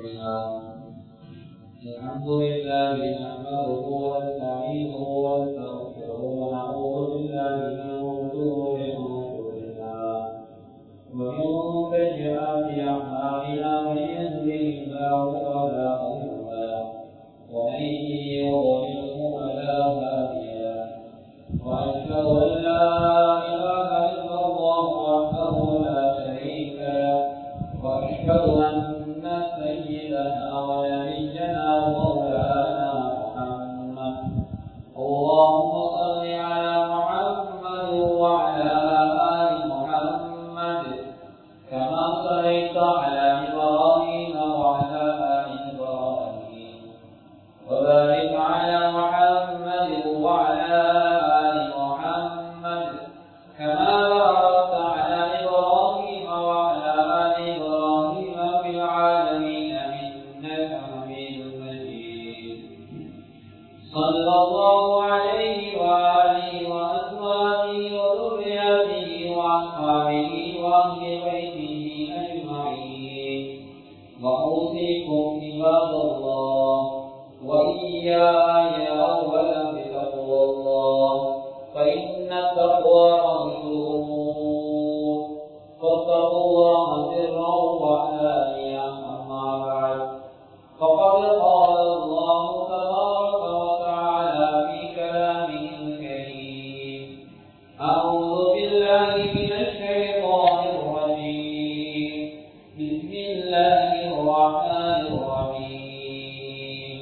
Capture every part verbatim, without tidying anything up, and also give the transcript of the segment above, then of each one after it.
الحمد لله نحمده ونستعينه ونستغفره ونعوذ بالله من شرور انفسنا ومن سيئات اعمالنا من يهده الله فلا مضل له ومن يضلله فلا هادي له واشهد ان لا اله الا الله وحده لا شريك له واشهد ان سيدنا ونبينا ومولانا محمد اللهم صل على محمد وعلى آل محمد كما صليت على إبراهيم وعلى آل إبراهيم وبارك على محمد وعلى آل محمد كما باركت على إبراهيم وعلى آل إبراهيم في العالمين صلى الله عليه وآله وأزواجه وذرياته وأصحابه وأهل بيته أجمعين وأوصيكم عباد الله وإياي أولا بتقوى الله فإن التقوى رسول فاتقوا الله سرا وعلانية أما بعد فقد قال الله تبارك وتعالى في كلامه الكريم أعوذ بالله من الشيطان الرجيم بسم الله الرحمن الرحيم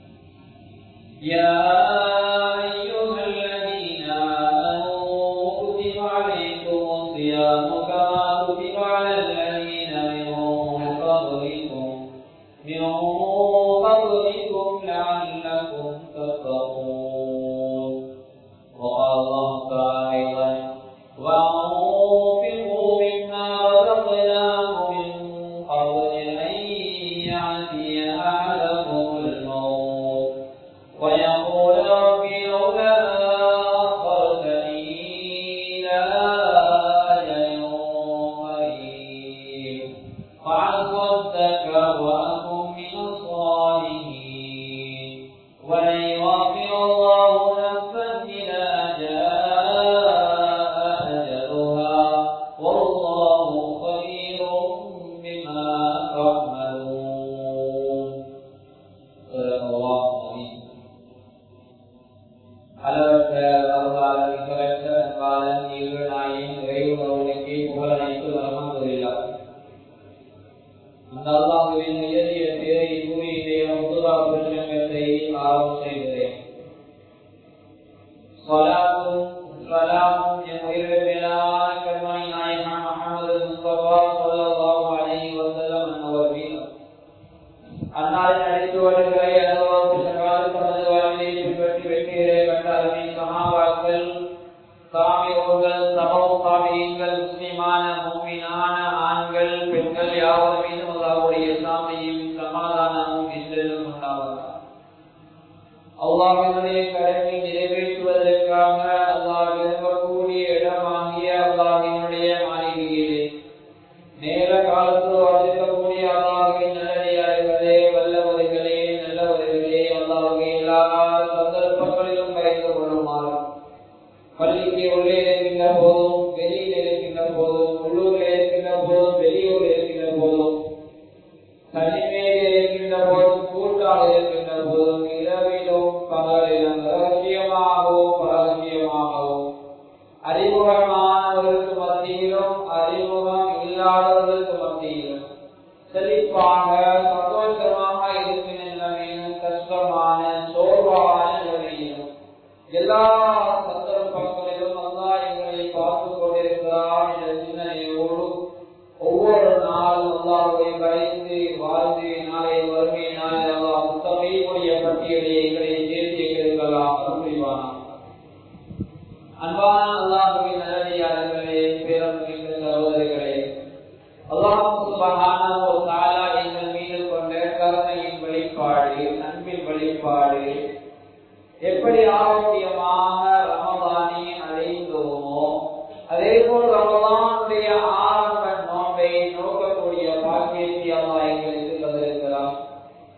يا أيها الذين آمنوا كتب عليكم الصيام كما كتب على الذين من قبلكم من قبلكم لعلكم تتقون وقال الله تعالى وأنفقوا مما رزقناكم من قبل أن يأتي أحدكم الموت ويقول رب لولا أخرتني إلى أجل قريب فأصدق وأكن من الصالحين ولن يؤخر الله نفسا إذا جاء أجلها والله خبير بما تعملون. صدق الله العظيم. அளவற்ற அருளாளர் நிகரற்ற அன்பாளன் ஈருநாயின் இறைவனுக்கு புகழனைத்தும் அல்ஹம்துலில்லாஹ். அந்த அல்லாஹ்வின் உயரிய பேரை கூறி முதுரா பிரசங்கத்தை ஆரம்பம் செய்கிறேன். ஸலாத்தும் ஸலாமும் என் உயிரிழந்த மேலான கண்மணி நாயகம் முஹம்மது முஸ்தபா ஸல்லல்லாஹு அலைஹி வஸல்லம் அவர் மீது அன்னாரின் அடிச்சுவடுகளை அனுபவம் சகாது தமது வாழ்வை பின்பற்றி வெற்றிகளை கண்ட அருமை சஹாபாக்கள் தாபிஊன்கள் தபவு தாபிஈன்கள் முஸ்லிமான முஃமினான ஆண்கள் பெண்கள் யாவர் மீதும் அல்லாஹ்வுடைய சாந்தியும் சமாதானமும் என்றென்றும் உண்டாவதாக. அல்லாஹ்வினுடைய கடமை நிறைவேற்றுவதற்காக அல்லாஹ் விரும்பக்கூடிய இடமாகிய அல்லாஹ்வினுடைய மாளிகையிலே நேர காலத்தில் வசிக்கக்கூடிய அல்லாஹ்வின் நல்லடியார்களே வல்லவர்களே நல்லவர்களே அல்லாஹ்வை எல்லா சந்தர்ப்பங்களிலும் பயந்து கொள்ளுமாறு பள்ளிக்கு உள்ளே இருக்கின்ற போதும் வெளியில் இருக்கின்ற போதும் உள்ளூரில் இருக்கின்ற போதும் வெளியூரில் இருக்கின்ற போதும் தனிமையில் இருக்கின்ற போதும் கூட்டாக இருக்கின்ற போதும் இரவிலும் பகலிலும் ரகசியமாகவும் பரகசியமாகவும் அறிமுகமானவர்களுக்கு மத்தியிலும் அறிமுகம் இல்லாதவர்களுக்கு மத்தியிலும் செழிப்பாக சந்தோஷமாக இருக்கின்ற நிலைமையிலும் கஷ்டமான சோர்வான நிலைமையிலும் எல்லா சந்தர்ப்பங்களிலும் அல்லாஹ் எங்களை பார்த்துக் கொண்டிருக்கிறார் என்ற சிந்தனையோடு ஒவ்வொரு நாளும் அல்லாஹ்வை பயந்து வாழ்ந்து நாளை வறுமை நாளை அல்லாஹ் முத்தகையுடைய பட்டியலை எங்களை சேர்த்து எங்களுக்கெல்லாம் அருள்வானாக. அன்பான அல்லாஹ்வின் நல்லடியார்களே பேரன்பிற்குரிய சகோதரர்களே, அல்லாஹ் சுப்ஹானஹு வ தஆலா எங்கள் மீது கொண்ட கருணையின் வெளிப்பாடு அன்பின் வெளிப்பாடு எப்படி ஆரோக்கியமாக ரமலானை அடைந்தோமோ அதே போல் ரமலானுடைய ஆரம்ப நோன்பை நோக்கக்கூடிய பாக்கியத்தை அல்லாஹ் எங்களுக்கு தந்திருக்கிறார்.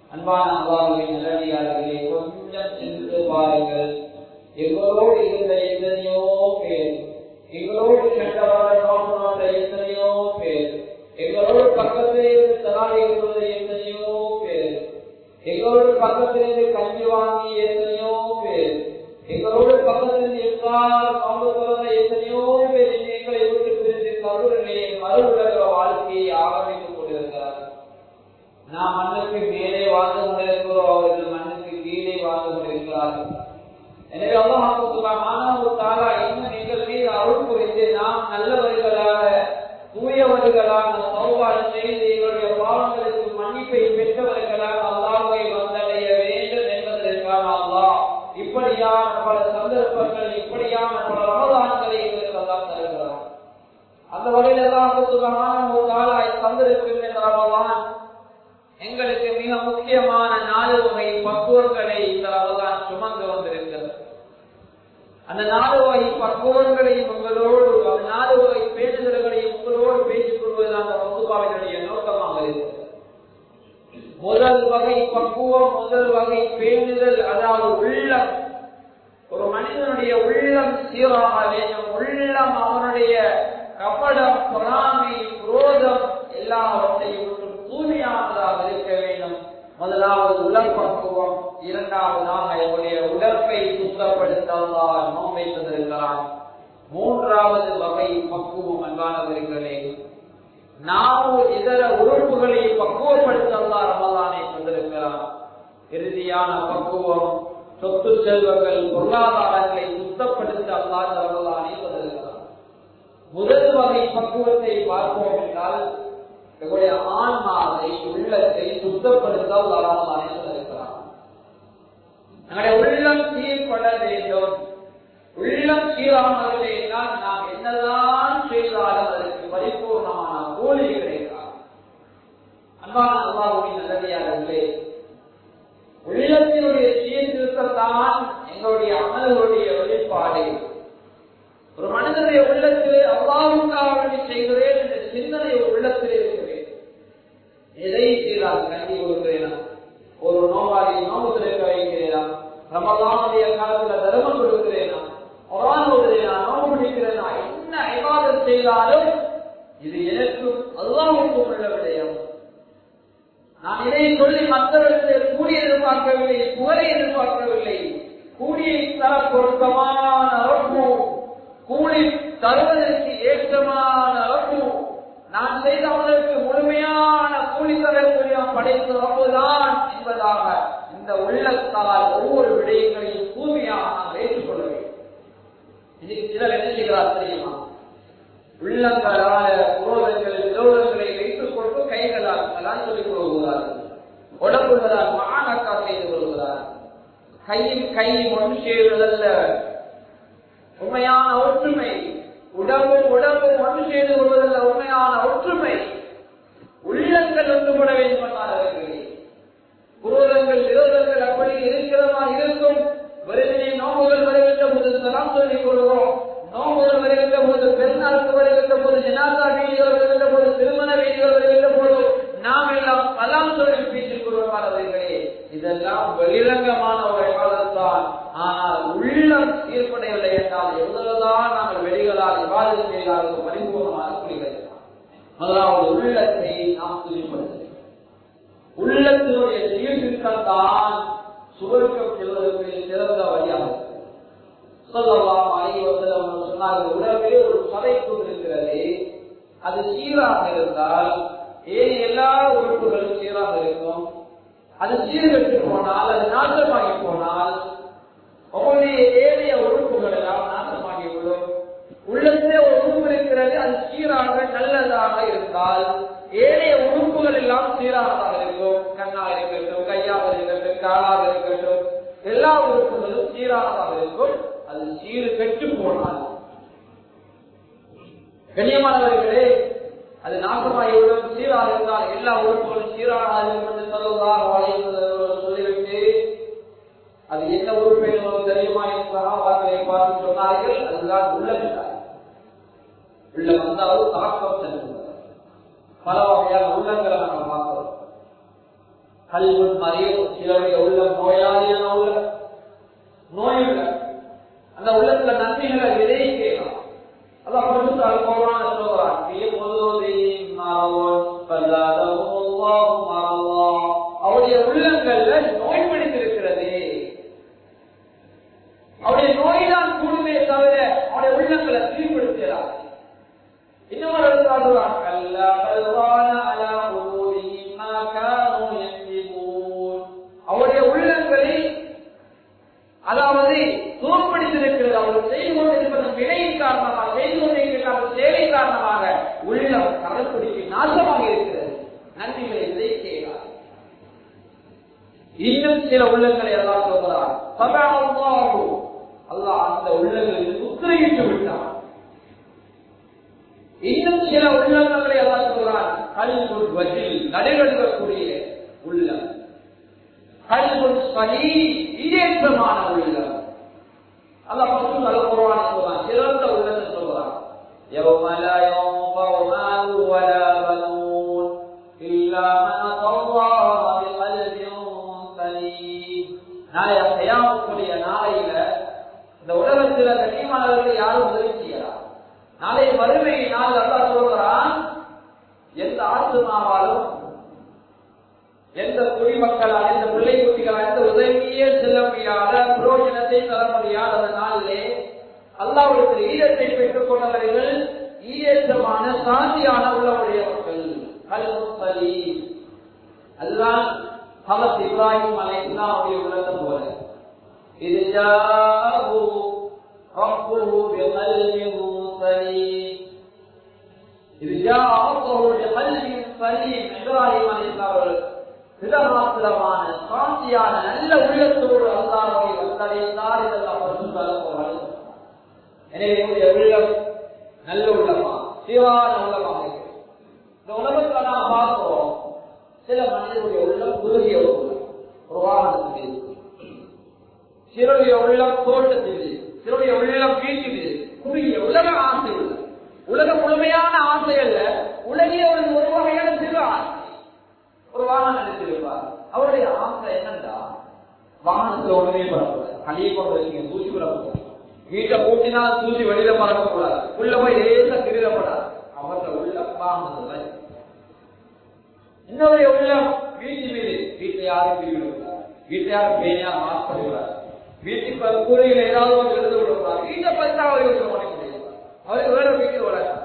அன்பான அல்லாஹ்வின் நல்லடியார்களே, கொஞ்சம் சென்று பாருங்கள். எங்களோடு இருந்த எத்தனையோ பேர், எங்களோடு சென்றவர்களோட எத்தனையோ பேர், எங்களோடு பக்கத்திலே இருந்து தராளிகளோட எத்தனையோ பேர், எங்களோடு பக்கத்திலிருந்து கல்வி வாங்கி எத்தனையோ பேர், எங்களோடு பக்கத்திலிருந்து எவ்வாறு காண்பவர்கள எத்தனையோ பேர் எங்களை விட்டு பிரிந்து கருவிலே மறுவுலக வாழ்க்கையை ஆரம்பித்துக் கொண்டிருக்கிறார்கள். நாம் மண்ணுக்கு மேலே வாழ்ந்து கொண்டிருக்கிறோம், அவர்கள் மண்ணுக்கு கீழே வாழ்ந்து கொண்டிருக்கிறார்கள். எனவே அல்லாஹ் சுப்ஹானஹு வ தஆலா இன்னும் எங்கள் மீது அருள் புரிந்து நாம் நல்லவர்களாக தூயவர்களாக தௌபா செய்து எங்களுடைய பாவங்களுக்கு மன்னிப்பை பெற்றவர்களாக அல்லாஹ்வை வந்தடைய வேண்டும் என்பதற்காக அல்லாஹ் இப்படியான பல சந்தர்ப்பங்கள், இப்படியான பல ரமலான்களை எங்களுக்கு அல்லாஹ் தருகிறார். அந்த வகையில் அல்லாஹ் சுப்ஹானஹு வ தஆலா தந்திருக்கின்ற ரமலான் எங்களுக்கு மிக முக்கியமான நாலு வகை பக்குவங்களை இந்த ரமலான் சுமந்து வந்திருக்கிறது. அந்த நாலு வகை பக்குவங்களையும் உங்களோடு, அந்த நாலு வகை பேசுதல்களையும் உங்களோடு பேசிக் கொள்வது அந்த வகுப்பாவினுடைய நோக்கமாக இருக்கிறது. முதல் வகை பக்குவம், முதல் வகை பேணுதல், அதாவது உள்ளம். ஒரு மனிதனுடைய உள்ளம் சீராக வேண்டும். உள்ளம் அவனுடைய கபடம், பொறாமை, குரோதம் எல்லாவற்றையும் தூய்மையானதாக இருக்க வேண்டும். முதலாவது உடல் பக்குவம், இரண்டாவதாக என்னுடைய உடற்பை சுத்தப்படுத்த அல்லாஹ் நோன்பை தந்திருக்கிறான். மூன்றாவது வகை பக்குவம் அன்பானவர்களே, நாம் இதர உறுப்புகளை பக்குவப்படுத்த அல்லாஹ் ரமலானை தந்திருக்கிறான். இறுதியான பக்குவம் சொத்து செல்வங்கள், பொருளாதாரங்களை சுத்தப்படுத்த அல்லாஹ் ரமலானை தந்திருக்கிறான். முதல் வகை பக்குவத்தை பார்ப்போம் என்றால் எங்களுடைய ஆன்மாவை, உள்ளத்தை சுத்தப்படுத்த ரமலானை தந்திருக்கிறான். நம்முடைய உள்ளம் சீர்பட வேண்டும். உள்ளம் சீரானது என்றால் நாம் என்னதான் செய்தாலும் அதற்கு பரிபூர்ணமான கூலி கிடைக்கிறார். அன்பான அல்லாஹ்வின் நல்லடியார்களே, உள்ளத்தினுடைய சீர்திருத்தத்தான் எங்களுடைய அமல்களுடைய வெளிப்பாடு. ஒரு மனிதனுடைய உள்ளத்திலே அல்லாஹ்வுக்காக செய்கிறேன் என்ற சிந்தனை உள்ளத்திலே இருக்கிறேன். எதை செய்தால் கல்வி கொடுக்கிறேனா, ஒரு நோவாளி நோம்பு திறக்க வைக்கிறேனா, ரமலானுடைய காலத்துல தர்மம் கொடுக்கிறேனா, குர்ஆன் ஓதுறேனா, நோம்பு பிடிக்கிறேனா, என்ன இபாதத் செய்தாலும் இது எனக்கும் அல்லாஹ்வுக்கும் உள்ள விடயம். நான் இதை சொல்லி மற்றவர்கள் கூலி எதிர்பார்க்கவில்லை, புகழை எதிர்பார்க்கவில்லை. கூலியை தர பொருத்தமான ரப்பு, கூலி தருவதற்கு ஏற்றமான ரப்பு, நான் செய்தவர்களுக்கு முழுமையான கூலி தரக்கூடிய படைத்த ரப்புதான் என்பதாக இந்த உள்ளத்தால் ஒவ்வொரு விடயங்களையும் தூய்மையாக நாம் ஏற்றுக்கொள்ள வேண்டும். இதுக்கு சிலர் என்ன செய்கிறார் தெரியுமா? உள்ளங்களால குரோதங்கள், விரோதங்களை வைத்துக் கொண்டு கைகளால் சொல்லிக் கொள்கிறார்கள். உடம்புகளால் மகானக்கா செய்து கொள்கிறார். கையில் கை ஒன்று செய்வதல்ல உண்மையான ஒற்றுமை. உடம்பும் உடம்பும் ஒன்று செய்து கொள்வதல்ல உண்மையான ஒற்றுமை. உள்ளங்கள் ஒன்றுபட வேண்டும். குரோதங்கள், விரோதங்கள் அப்படி இருக்கிறதா இருக்கும். வருகிற நோம்புகள் வருகின்ற போது சலாம் சொல்லிக் கொள்கிறோம். நோம்புகள் வருகின்ற போது, பெருநாளுக்கு வருகின்ற போது, ஜனாதா வீதிகள் வருகின்ற போது, திருமண வீதிகள் வருகின்ற போது நாம் எல்லாம் சலாம் சொல்லி பேசிக் கொள்வார்களே. இதெல்லாம் வெளிரங்கமான ஒரு காலத்தான். ஆனால் உள்ளம் சீர்படையவில்லை என்றால் எவ்வளவுதான் நாங்கள் வெளிகளால் விவாதம் செய்தாலும் பரிபூர்ணமாக புரிகிறது. முதலாவது உள்ளத்தை நாம் துணிப்படுத்த. உள்ளத்தினுடைய சீர்திருத்தம் தான் சுவர்க்கம் செல்வதற்கு சிறந்த வழியாக ஸல்லல்லாஹு அலைஹி வஸல்லம் சொன்னார்கள், உடலிலே ஒரு சதை கொண்டிருக்கிறது, அது சீராக இருந்தால் ஏன் எல்லா உறுப்புகளும் சீராக இருக்கும். அது சீர்கட்டு போனால், அது நாசமாகி போனால் அவருடைய ஏனைய உறுப்புகள் எல்லாம் நாசமாகிவிடும். உள்ளத்திலே ஒரு உறுப்பு இருக்கிறது, அது சீராக நல்லதாக இருந்தால் ஏனைய உறுப்புகள் எல்லாம் சீராக இருக்கும். கண்ணாக இருக்கட்டும், கையாக இருக்கட்டும், காலாக இருக்கட்டும், எல்லா உறுப்புகளும் சீராக இருக்கும். அது சீரு கெட்டு போனால், கண்ணியமானவர்களே, அது நாசமாகிவிடும். சீராக இருந்தால் எல்லா உறுப்புகளும் சீராக இருக்கும் என்று ஸல்லல்லாஹு அலைஹி வஸல்லம் சொல்லிவிட்டு அது என்ன உறுப்பு என்பது தெரியுமா என்று பார்த்து சொன்னார்கள். அதுதான் உள்ளம். உள்ளம் வந்தாலும் தாக்கம் செல்கிறது. பல வகையான உள்ளங்களை நம்ம பார்க்கிறோம். கல்வன் மறையும் சிலருடைய உள்ளம் நோயாளியான உள்ளம், நோயுள்ள அந்த உள்ளத்துல நன்மைகளை விதைக்கலாம். அதான் சொல்றான் அவருடைய உள்ளங்கள்ல நோய் பிடித்திருக்கிறது. அவருடைய நோய் தான் கூடுமே தவிர அவருடைய உள்ளங்களை தீர்ப்படுத்துகிறார். இன்னொரு அவருடைய உள்ளங்களை அதாவது தோற்படுத்திருக்கிறது. அவர்கள் செய்து கொண்டிருப்பதன் வினையின் காரணமாக, செய்து கொண்டிருக்கிற சேவை காரணமாக உள்ளம் கடற்குடிக்கு நாசமாக இருக்கிறது. நன்மைகளை இதை செய்கிறார். இன்னும் சில உள்ளங்களை எல்லாம் சொல்கிறார். அல்லாஹ் அந்த உள்ளங்களுக்கு முத்திரையிட்டு விட்டார். இன்னும் சில உள்ளங்களை எல்லாம் சொல்கிறார். கல்புல் வஜில் நடைபெறக்கூடிய உள்ளம், கல்புல் சலீ இதேற்றமான உள்ளம். அல்லாஹ் பரிசுத்த அல் குர்ஆன் சொல்றான், சிறந்த உள்ளத்தை சொல்றான். யௌம லா யன்ஃபஉ மாலு வலா பனூன் இல்லா மன் அத்தல்லாஹ பிகல்பின் சலீம். நாளைய கியாமத்துடைய நாளையில இந்த உலகத்தில் அந்த ஈமானவர்களுக்கு யாரும் உதவி செய்யலாம். நாளை மறுமை நாள் அல்லாஹ் சொல்றான், எந்த ஆத்மாவாலும் எந்த குடிமக்களால் எந்த பிள்ளை குட்டிகளால் எந்த உதவியே செல்ல முடியாத புரோஜனத்தை தர முடியாத அந்த நாளிலே அல்லாஹ்வுடைய ஈரத்தை பெற்றுக் கொண்டவர்கள் ஈரமான சாந்தியான உள்ளவருடையவர்கள். அதுதான் ஹலத் இப்ராஹிம் அலைஹிஸ்ஸலாமுடைய உள்ளம் போல. இது ஜாஅஹு ரப்புஹு பிகல்பின் சலீம். இது ஜாஅஹு பிகல்பின் சலீம். இப்ராஹிம் அலைஹிஸ்ஸலாம் சிதமாத்திரமான சாந்தியான நல்ல உள்ளத்தோடு அல்லாஹ்வை வந்தடைந்தார் இதெல்லாம் பரிசுத்தமான. எனவே என்னுடைய உள்ளம் நல்ல உள்ளமா சீரான உள்ளமாக இருக்கிறது. இந்த உலகத்துல நாம் பார்க்கிறோம், சில மனிதனுடைய உள்ளம் குறுகிய உள்ளம், ஒரு வாகனத்துக்கு இருக்கு. சிலருடைய உள்ளம் தோட்டத்தில், சிலருடைய உள்ளம் வீட்டில், குறுகிய உலக ஆசை உள்ள உலக முழுமையான ஆசை அல்ல, உலகிய ஒரு ஒரு வகையான சிறு ஆசை. ஒரு வாகனம் எடுத்திருப்பார், அவருடைய ஆசை என்னன்னா வாகனத்துல ஒண்ணுமே பரப்பக்கூடாது, களியை கொண்டு வச்சுங்க, தூசி பரப்பக்கூடாது, வீட்டை பூட்டினால் தூசி வெளியில பறக்கக்கூடாது, உள்ள போய் லேச திருடப்படாது. அவர்கள் உள்ள வாகனத்துல இன்னொரு உள்ளம் வீட்டு மீது, வீட்டை யாரும் திருவிடக்கூடாது, வீட்டை யாரும் பேயா மாற்றக்கூடாது, வீட்டுக்கு கூரையில் ஏதாவது ஒரு எழுத விடக்கூடாது, வீட்டை பற்றி அவர்கள் உடைக்க முடியாது, அவருக்கு வேற வீட்டு உலகம்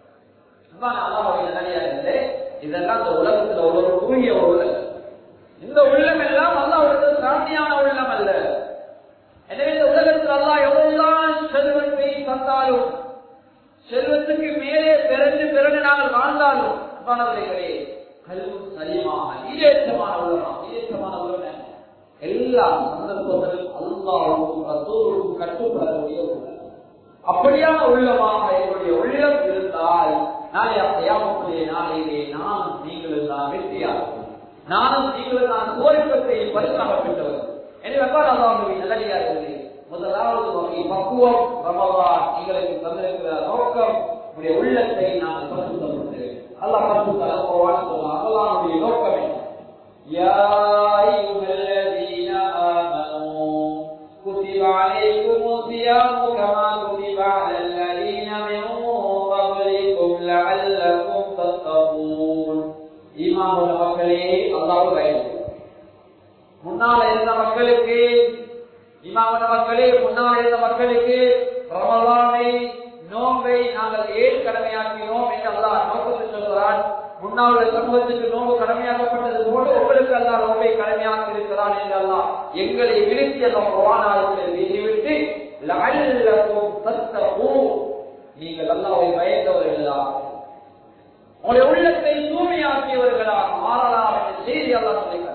நிறையா இல்லை. இதெல்லாம் இந்த உலகத்துல ஒரு கூறிய உள்ளம். இந்த உள்ளம் எல்லாம் அல்லாஹ்வுடைய சாந்தியான உள்ளம் அல்ல. எனவே இந்த உலகத்தில் அல்லாஹ் எவ்வளவுதான் செல்வத்தை தந்தாலும், செல்வத்துக்கு மேலே பிறந்து பிறகு நாங்கள் வாழ்ந்தாலும் அன்பானவர்களே, கல்வி சரியமாக ஈரேற்றமான உள்ளமா, ஈரேற்றமான உள்ளம் எல்லா சந்தர்ப்பத்திலும் அல்லாஹ்வுக்கும் ரசூலுக்கும் கட்டுப்படக்கூடிய உள்ளம். அப்படியான உள்ளமாக என்னுடைய உள்ளம் இருந்தால் நாளை கியாமத்துடைய நாளையிலே நான் நீங்கள் தான் வெற்றியாகும், நானும் நீங்கள் தான் கோரிக்கத்தை பரிசாக பெற்றவர். எனவே அல்லாஹ்வுடைய நல்லடியார்களே, முதலாவது வகை பக்குவம் ரமலான் எங்களுக்கு தந்திருக்கிற நோக்கம், உடைய உள்ளத்தை நான் பரிசுத்தப்படுத்து. அல்லாஹ் பரிசுத்த அல் குர்ஆன் சொல்றான், அல்லாஹ்வுடைய நோக்கம் என்ன? யா அய்யுஹல்லதீன ஆமனூ குதிப அலைக்குமுஸ் ஸியாமு கமா குதிப அலல் லதீன மின் கப்லிக்கும் லஅல்லகும் தத்தகூன். ஈமானுள்ள மக்களே, அல்லாஹ்வுடைய பயந்து முன்னால் இருந்த மக்களுக்கு, இமாமன மக்களே முன்னால் இருந்த மக்களுக்கு ரமலானை நோன்பை நாங்கள் ஏன் கடமையாக்கினோம் என்று அல்லாஹ் நோக்கத்தில் சொல்கிறான். முன்னாள் சமூகத்துக்கு நோன்பு கடமையாக்கப்பட்டது போல உங்களுக்கு அல்லாஹ் நோன்பை கடமையாக்கி இருக்கிறான் என்று அல்லாஹ் எங்களை விருத்தி அந்த குர்ஆனில் வீசிவிட்டு லஅல்லகும் தத்தகூன், நீங்கள் அல்லாஹ்வை பயந்தவர்களா, உங்களுடைய உள்ளத்தை தூய்மையாக்கியவர்களா மாறலாம் என்ற செய்தி அல்லாஹ் சொல்லிக்கிறார்.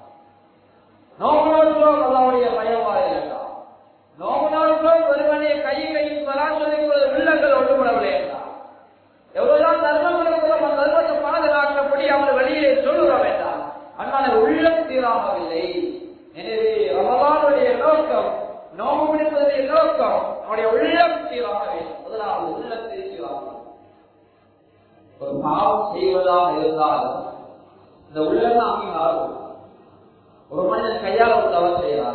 நோக்கோடு அல்லாஹ்வுடைய பயமாக இருந்தார், நோக்கோடு ஒருவனை கையை கையில் பராமரிப்பது உள்ளங்கள் ஒன்றுபடவில்லை என்றார். எவ்வளவுதான் தர்மங்களும் அந்த தர்மத்தை பாதுகாக்கப்படி அவர் வெளியிலே சொல்லுற வேண்டாம், ஆனால் உள்ளம் தீராமவில்லை. எனவே ரமலானுடைய நோக்கம், நோம்பு பிடிப்பதனுடைய நோக்கம் அவருடைய உள்ளம் தீராக வேண்டும். முதலாவது உள்ளத்தை தீராக. ஒரு பாவம் செய்வதாக இருந்தால் இந்த உள்ளம் அங்கீகாரம்,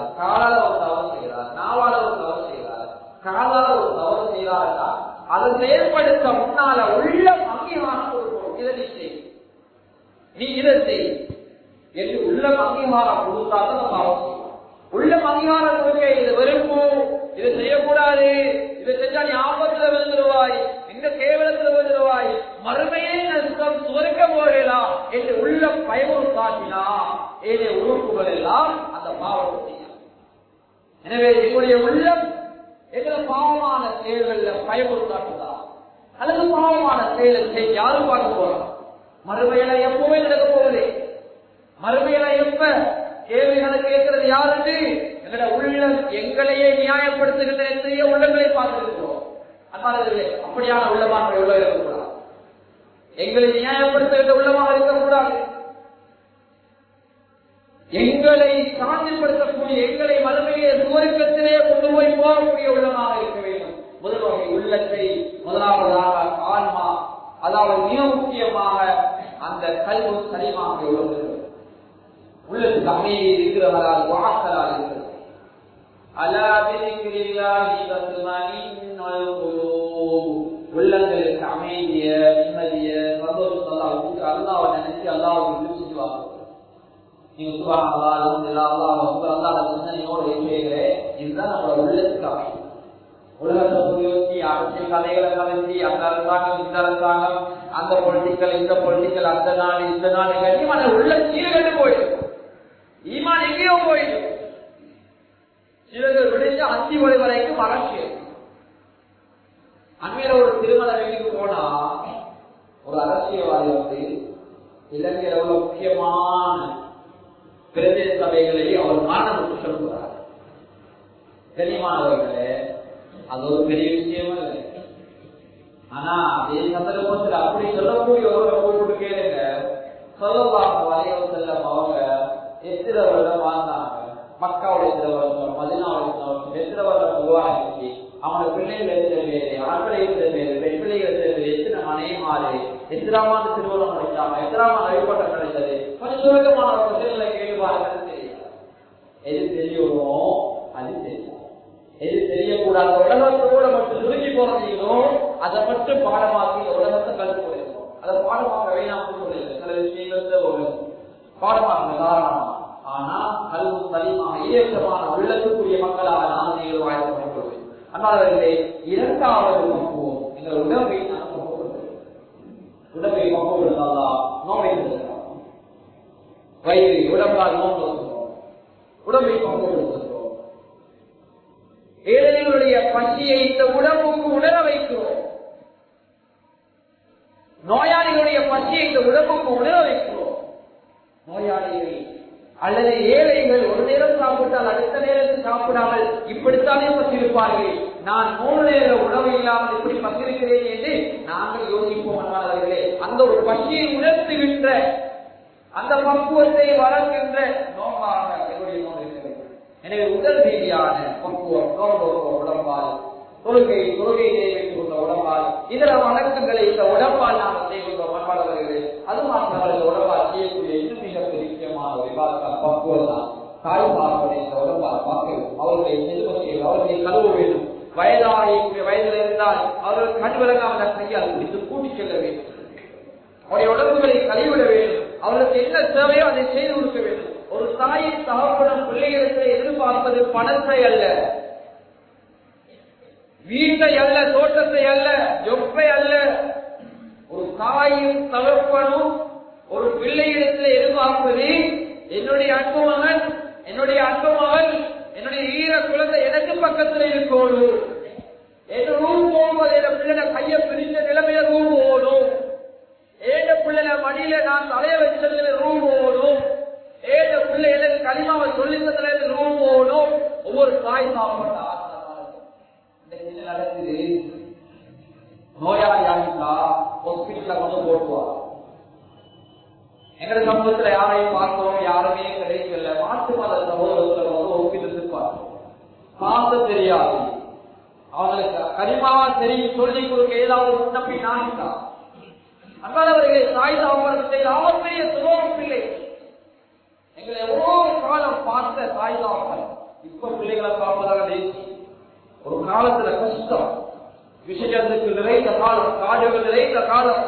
காலால ஒரு தவறு செய்கிறார், நாவால ஒரு தவறு செய்கிறார், காலால ஒரு தவறு செய்கிறாரா அதை செயல்படுத்த முன்னால உள்ள அங்கீகாரம் கொடுக்கணும். இதை நீ செய், நீ இதை செய் என்று உள்ள அங்கீகாரம் கொடுத்தாதான் பாவம் செய்வோம். உள்ள அங்கீகாரம் கொடுக்க இது வெறுப்போம், இதை செய்யக்கூடாது, இதை செஞ்சா நீ ஆபத்துல விழுந்துருவாய், இந்த கேவலத்துல விழுந்துருவாய், மறுமையே நஷ்டம், சுவர்க்க போகலாம் என்று உள்ள பயமுறு காட்டினா ஏழை உறுப்புகள் எல்லாம் அந்த பாவத்தை செய்யும். எனவே எங்களுடைய உள்ளம் எங்களை பாவமான செயல்கள்ல பயமுறு காட்டுதா அல்லது பாவமான செயலை செய்ய யாரும் பார்க்க போறோம்? மறுமையில எப்பவுமே நடக்க போகுது. மறுமையில எப்ப கேள்விகளை கேட்கிறது யாருக்கு? எங்களோட உள்ளம் எங்களையே நியாயப்படுத்துகின்ற எத்தனையோ உள்ளங்களை பார்த்திருக்கிறோம். அதனால அப்படியான உள்ளமாக உள்ள இருக்கக்கூடாது, எங்களை நியாயப்படுத்துகின்ற உள்ளமாக இருக்கக்கூடாது. எங்களை சாந்திப்படுத்தக்கூடிய, எங்களை மறுமையை சுவர்க்கத்திலே கொண்டு போய் போகக்கூடிய உள்ளமாக இருக்க வேண்டும். முதல் வகை உள்ளத்தை, முதலாவதாக ஆன்மா, அதாவது மிக முக்கியமாக அந்த கல்வி சலிமாக உள்ளது. உள்ளத்துக்கு அமைதி இருக்கிறவரால் வாசலால் இருக்கிறது. உள்ளங்களுக்கு அமைதிய, நிம்மதிய, சந்தோஷத்தை அல்லாஹ்வை நினைச்சு அல்லாஹ்வை செஞ்சுவாங்க. நீங்க சுபஹானல்லாஹ், அல்ஹம்துலில்லாஹ், அல்லாஹ் அக்பர், அல்லாஹ்வோட சிந்தனையோடு இருக்கிறீங்களே, இதுதான் நம்மளோட உள்ளத்துக்கு அமைதி. உலகத்தை புரியோசி அரசியல் கதைகளை கலைஞ்சி அந்த அரசாங்கம் இந்த அரசாங்கம், அந்த பொலிட்டிக்கல் இந்த பொலிட்டிக்கல், அந்த நாடு இந்த நாடு கண்டிப்பான உள்ள சீரகண்டு போயிடும். ஈமான் எங்கேயோ போயிடும். சிலர்கள் விடுத்து அந்தி மொழி வரைக்கும் அரசியல். அண்மையில ஒரு திருமண வீட்டுக்கு போனா ஒரு அரசியல்வாதி வந்து இலங்கையில் உள்ள முக்கியமான பிரதேச சபைகளை அவர் மாணவருக்கு சொல்லுவார். கனிமானவர்களே, அது ஒரு பெரிய விஷயம் இல்லை. ஆனா அதே சந்தர்ப்பத்தில் அப்படி சொல்லக்கூடிய ஒரு கூப்பிட்டு கேளுங்க, சொல்லலாம் வலையம் செல்லம் அவங்க எத்தனை வருடம் வாழ்ந்தாங்க, மக்காவுடைய எத்தனை வருஷம், மதினாவுடைய எத்தனை வருஷம், எத்தனை வருடம் உருவாகிச்சு, அவங்களோட பிள்ளைகள் எத்தனை பேரு, ஆண்களை எத்தனை பேரு, பெண் பிள்ளைகள் எத்தனை பேரு, எத்தனை மனைவி மாறு, எத்தனாம் ஆண்டு திருமணம் கிடைச்சாங்க, எத்தனாம் ஆண்டு வழிபட்டம் கிடைச்சது, கொஞ்சம் சுருக்கமான ஒரு பிரச்சனைகளை கேள்வார்கள் தெரியாது. எது தெரியுமோ அது தெரியும், எது தெரியக்கூடாத உலகத்தோட மட்டும் சுருங்கி போறீங்களோ அதை மட்டும் பாடமாக்கி உலகத்தை கருத்து போயிருக்கோம். அதை பாடமாக்க வேணாம் சொல்லுங்க, சில விஷயங்கள் பாடமாக்க காரணமா. ஆனா கல்வி சலிமாக இயக்கமான உள்ளத்துக்குரிய மக்களாக நான் நீங்கள் வாழ்க்கை கொள்வேன். அண்ணாவர்களே, இரண்டாவது பக்குவம் எங்கள் உடம்பை நான் பக்குவப்படுத்துகிறேன். உடம்பை பக்குவப்படுத்தாதா நோவை வயிறு உடம்பால் நோன்பு வச்சுக்கிறோம், உடம்பை பக்குவப்படுத்துகிறோம். ஏழைகளுடைய பசியை இந்த உடம்புக்கு உணர வைக்கிறோம். நோயாளிகளுடைய பசியை இந்த உடம்புக்கு உணர வைக்கிறோம். நோயாளிகள் அல்லது ஏழைகள் ஒரு நேரம் சாப்பிட்டால் அடுத்த நேரத்தில் சாப்பிடாமல் இப்படித்தானே பற்றிருப்பார்கள். நான் மூணு நேர உணவு இல்லாமல் இப்படி பற்றிருக்கிறேன் என்று நாங்கள் யோசிப்போம். அன்பானவர்களே, அந்த ஒரு பசியை உணர்த்துகின்ற அந்த பக்குவத்தை வளர்க்கின்ற நோக்காக என்னுடைய நோய் இருக்கிறது. எனவே உடல் ரீதியான பக்குவம் நோன்பு உடம்பால், தொழுகை தொழுகையை வைத்துக் கொண்ட உடம்பால், இதர வழக்கங்களை இந்த உடம்பால் நாம் செய்கின்றோம். அன்பானவர்களே, அது மாத்திரம் இந்த உடம்பால் செய்யக்கூடிய இன்னும் மிக முக்கியமான ஒரு பக்குவம் தான் தாய் பார்ப்பதை இந்த உடம்பால் பார்க்க அவர்களை செல்வத்தில் அவர்களை கழுவ வேண்டும். வயதாகக்கூடிய வயதில் இருந்தால் அவர்கள் கண் விளங்காமல் கையால் பிடித்து கூட்டிச் செல்ல வேண்டும். அவருடைய உடம்புகளை கழுவிட வேண்டும். அவர்களுக்கு என்ன தேவையோ அதை செய்து கொடுக்க வேண்டும். ஒரு தாயின் தகப்பனும் பிள்ளைகளுக்கு எதிர்பார்ப்பது பணத்தை அல்ல, வீட்டை அல்ல, தோட்டத்தை அல்ல, ஜொப்பை அல்ல. ஒரு தாயும் தகப்பனும் ஒரு பிள்ளையிடத்தில் எதிர்பார்ப்பது என்னுடைய அன்பு மகன், என்னுடைய அன்பு மகன், என்னுடைய ஈர குழந்தை எனக்கு பக்கத்தில் இருக்கணும். என் ரூம் போகும்போது என் பிள்ளை கையை பிரிச்ச நிலைமையில ரூம் ஓடும். ஏழு பிள்ளை மடியில நான் தலைய வச்சதுல ரூம் ஓடும். ஏழு பிள்ளை எனக்கு களிமாவை சொல்லித்ததுல ரூம் ஓடும். ஒவ்வொரு தாய் சாப்பிட்டா என்ன நடக்குது? நோயாளி ஆகிட்டா ஹாஸ்பிட்டல வந்து போட்டுவார். எங்கட சமூகத்துல யாரையும் பார்த்தோம், யாருமே கிடைக்கல. மாற்று மத சகோதரர்கள் வந்து ஹாஸ்பிட்டலுக்கு பார்த்தோம். பார்க்க தெரியாது, அவங்களுக்கு கரிமாவா தெரியும் சொல்லி கொடுக்க ஏதாவது முன்னப்பி நாகிட்டா. அன்பானவர்களே, தாய் தாவரத்தை ஆபத்தைய சுலோகம் பிள்ளை எங்களை எவ்வளவு காலம் பார்த்த தாய் தாவரம் இப்ப பிள்ளைகளை பார்ப்பதாக தேசி. ஒரு காலத்துல கஷ்டம், விஷயத்துக்கு நிறைந்த காலம், காடுகள் நிறைந்த காலம்,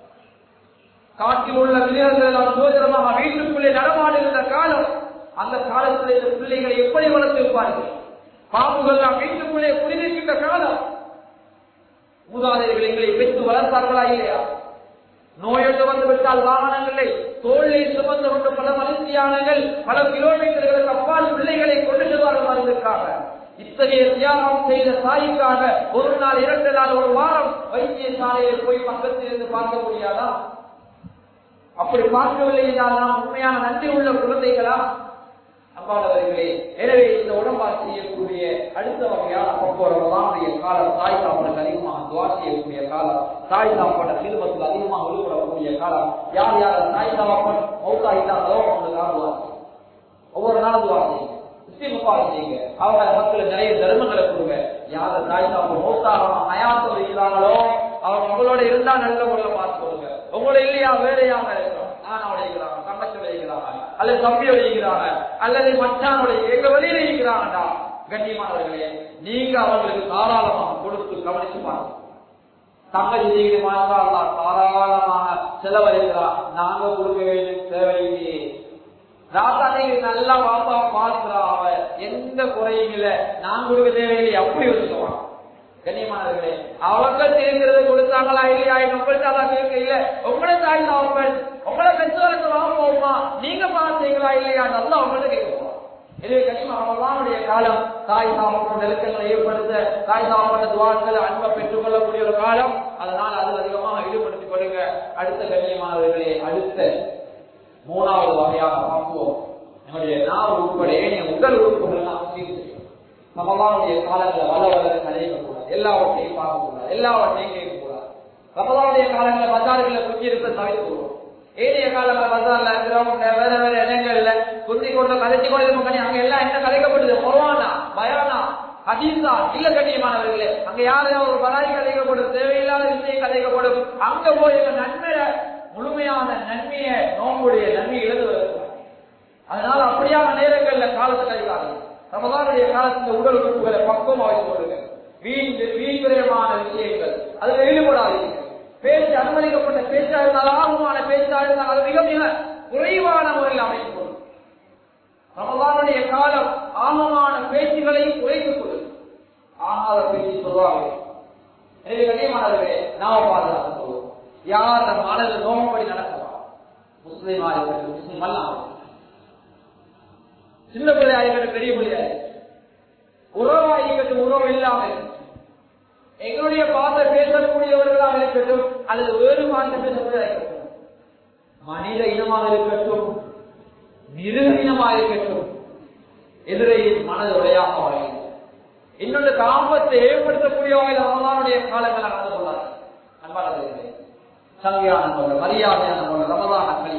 காட்டில் உள்ள மிருகங்கள் எல்லாம் சோதரமாக வீட்டுக்குள்ளே நடமாடுகின்ற காலம். அந்த காலத்தில் இந்த பிள்ளைகளை எப்படி வளர்த்திருப்பார்கள்? பாம்புகள் எல்லாம் வீட்டுக்குள்ளே குடியிருக்கின்ற காலம். மூதாதையர்கள் எங்களை பெற்று வளர்த்தார்களா இல்லையா? நோயொன்று வந்து விட்டால் வாகனங்களை தோல்லை சுமந்து கொண்டு பல மனுஷியானங்கள் பல கிலோமீட்டர்களுக்கு அப்பால் பிள்ளைகளை கொண்டு செல்வார்கள் மருந்துக்காக. இத்தகைய தியாகம் செய்த தாய்க்காக ஒரு நாள் இரண்டு நாள் ஒரு வாரம் வைத்தியசாலையில் போய் பக்கத்தில் இருந்து பார்க்க முடியாதா? அப்படி பார்க்கவில்லை என்றால் நாம் உண்மையான நன்றி உள்ள குழந்தைகளா? அம்பாளவர்களே, எனவே இந்த உடம்பால் செய்யக்கூடிய அடுத்த வகையான பக்குவரமான காலம் தாய் சாப்பாடுக்கு அதிகமாக துவா செய்யக்கூடிய காலம், தாய் சாப்பாடு சிறுமத்தில் அதிகமாக விழுபடக்கூடிய காலம். யார் யார் தாய் சாப்பாடு மௌத்தாயிட்டாங்களோ அவங்களுக்கு ஆகுவாங்க. ஒவ்வொரு நாளும் துவா செய்யுங்க, முஸ்லிமுக்காக செய்யுங்க. அவங்க மக்களுக்கு நிறைய தர்மங்களை கொடுங்க. யார தாய் சாப்பாடு மௌத்தாகணும் அயாத்தம் இருக்கிறாங்களோ அவங்க உங்களோட இருந்தா நல்ல முறையில பார்த்து கொடுங்க. உங்களை இல்லையா வேறையாக இருக்கிறோம், ஆனா உடைக்கிறாங்க, தங்கச்சி உடைக்கிறாங்க, அல்லது தம்பி உடைக்கிறாங்க, அல்லது மச்சான் உடைய எங்க வெளியில இருக்கிறாங்கடா. கண்ணியமானவர்களே, நீங்க அவங்களுக்கு தாராளமாக கொடுத்து கவனிச்சு பாருங்க. தங்கச்சி செய்கிறா தாராளமாக செலவழிக்கிறா, நாங்க கொடுக்க வேண்டிய தேவையில்லையே. ராசா நீங்க நல்லா வாப்பா பார்க்கிறா, அவ எந்த குறையும் இல்லை, நான் கொடுக்க தேவையில்லை அப்படி வச்சுக்குவான். கண்ணியமானவர்களே, அவங்க தெரிகிறது கொடுத்தாங்களா இல்லையா? உங்கள்கிட்ட அதான் கேட்க இல்ல, உங்களே தாய் சாப்பிடுவேன் உங்களை பெற்றோருக்கு வாங்குவோமா நீங்க பார்த்தீங்களா இல்லையா? நல்லா உங்கள்கிட்ட கேட்க. எனவே கண்ணியமானவர்களுடைய காலம் தாய் சாப்பிடும் நெருக்கங்களை ஏற்படுத்த தாய் சாப்பாடு துவாக்களை அன்பை பெற்றுக் கொள்ளக்கூடிய ஒரு காலம். அதனால் அதில் அதிகமாக ஈடுபடுத்திக் கொள்ளுங்க. அடுத்த கண்ணியமானவர்களே, அடுத்த மூணாவது வகையாக பார்ப்போம். நம்முடைய நாள் உட்பட ஏனைய உடல் உறுப்புகள் நாம் சீர் செய்யும். ரமலானுடைய காலங்களை வள வளர கலையக்கூடாது, எல்லாவற்றையும் பார்க்கக்கூடாது, எல்லாவற்றையும் கேட்கக்கூடாது. ரமலானுடைய காலங்களை பஜார்களை குத்தி இருக்க தவிர்த்துவோம். ஏனைய காலங்கள் பஜார்ல கிரவுண்ட்ல வேற வேற இடங்கள்ல குத்தி கொண்டு கதைச்சு கொண்டு அங்க எல்லாம் என்ன கலைக்கப்படுது? குர்ஆனா, பயானா, ஹதீஸா இல்ல கண்ணியமானவர்களே, அங்க யாரையாவது ஒரு பலாய் கலைக்கப்படும், தேவையில்லாத விஷயம் கலைக்கப்படும். அங்க போய் நன்மைய முழுமையான நன்மையை நோம்புடைய நன்மை எழுதுவது. அதனால அப்படியான நேரங்கள்ல காலத்தை கழிக்காது. ரமலானுடைய காலத்துல உடல் உறுப்புகளை பக்குவம் வைத்துக் கொள்ளுங்க. வீண் வீண்விரயமான விஷயங்கள் அதுல ஈடுபடாதீங்க. பேச்சு அனுமதிக்கப்பட்ட பேச்சா இருந்தால் ஆகுமான பேச்சா இருந்தால் அது மிக மிக குறைவான முறையில் அமைத்துக் கொள்ளும். ரமலானுடைய காலம் ஆகமான பேச்சுகளையும் குறைத்துக் கொள்ளும். ஆகாத பேச்சு சொல்வாங்க. எனவே கண்ணியமானவர்களே, நாம பாதுகாத்து சொல்லுவோம். யார் நம் மனது நோம்படி நடக்குவா? முஸ்லீமா இருக்கட்டும், முஸ்லீம் அல்லாம, சின்ன பிள்ளையா இருக்கட்டும், பெரிய பிள்ளையா உறவா இருக்கட்டும், உறவு இல்லாமல் எங்களுடைய பாச பேசக்கூடியவர்களாக இருக்கட்டும், அல்லது வேறு பாச பேசக்கூடியதாக இருக்கட்டும், மனித இனமாக இருக்கட்டும், மிருக இனமாக இருக்கட்டும், எதிரையின் மனது உடையாக வரையும் இன்னொன்று காம்பத்தை ஏற்படுத்தக்கூடிய வகையில் ரமலானுடைய காலங்கள் நடந்து கொள்ளாது. அன்பானவர்களே, சங்கையான முறை, மரியாதையான முறை ரமலான களி.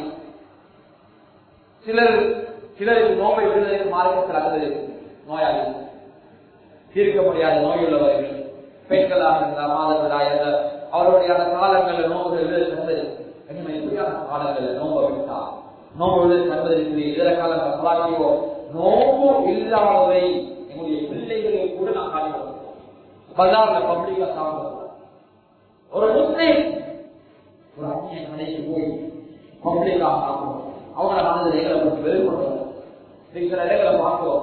சிலர் சிலருக்கு நோயை விடுதலுக்கு மார்க்கத்தில் அல்லது நோயாளி தீர்க்க முடியாத நோயுள்ளவர்கள், பெண்களாக இருந்தால் மாதங்களாக இருந்தால் அவருடைய அந்த காலங்களில் நோம்பு விடுதலை காலங்களில் நோம்பு விட்டா நோம்பு விடுதலை தருவதற்கு இதர காலங்கள் பலாக்கியோ நோம்பு இல்லாதவை எங்களுடைய பிள்ளைகளுக்கு கூட நான் காட்டிக்கிறோம். பஜார்ல பப்ளிக்கா சாப்பிடுவோம். ஒரு முஸ்லீம் ஒரு அந்நிய கடைக்கு போய் பப்ளிக்கா சாப்பிடுவோம். அவங்கள மனதில் எங்களை கொஞ்சம் வெறுப்படுவோம். சில இடங்களை பார்க்கிறோம்,